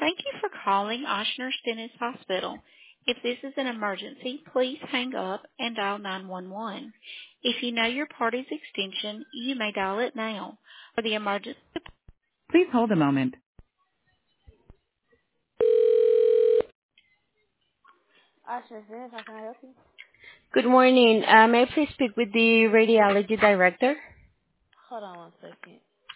Thank you for calling Ochsner Stennis Hospital. If this is an emergency, please hang up and dial 911. If you know your party's extension, you may dial it now. For the emergency, please hold a moment. Ochsner Stennis, how can I help you? Good morning. May I please speak with the radiology director? Hold on one second.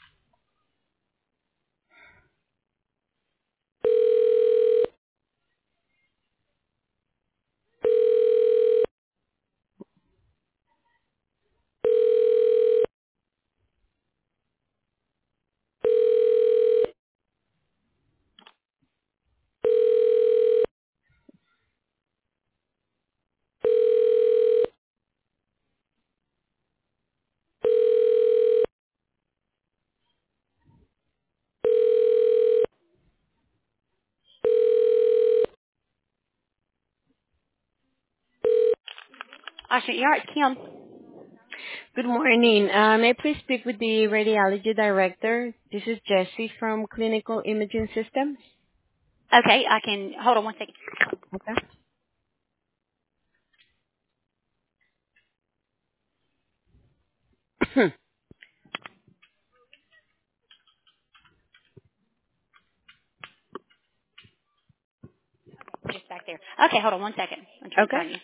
Ochsner, you're right, Kim. Good morning. May I please speak with the radiology director? This is Jessie from Clinical Imaging Systems. Okay, I can, hold on one second. Okay. Just back there. Okay, hold on one second. I'm Okay. transferring you.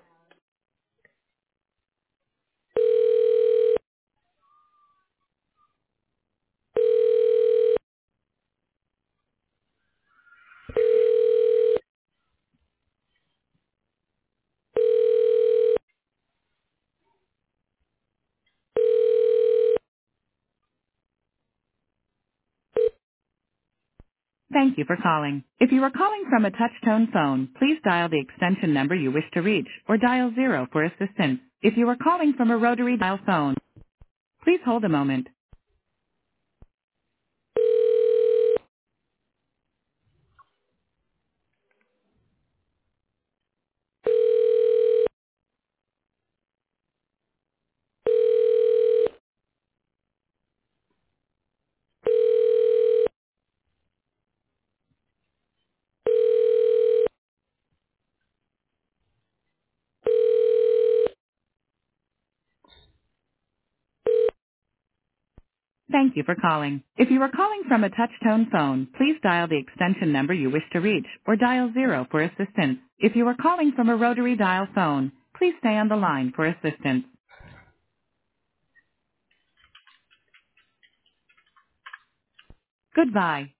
Thank you for calling. If you are calling from a touch-tone phone, please dial the extension number you wish to reach or dial 0 for assistance. If you are calling from a rotary dial phone, please hold a moment. Thank you for calling. If you are calling from a touch-tone phone, please dial the extension number you wish to reach or dial 0 for assistance. If you are calling from a rotary dial phone, please stay on the line for assistance. Goodbye.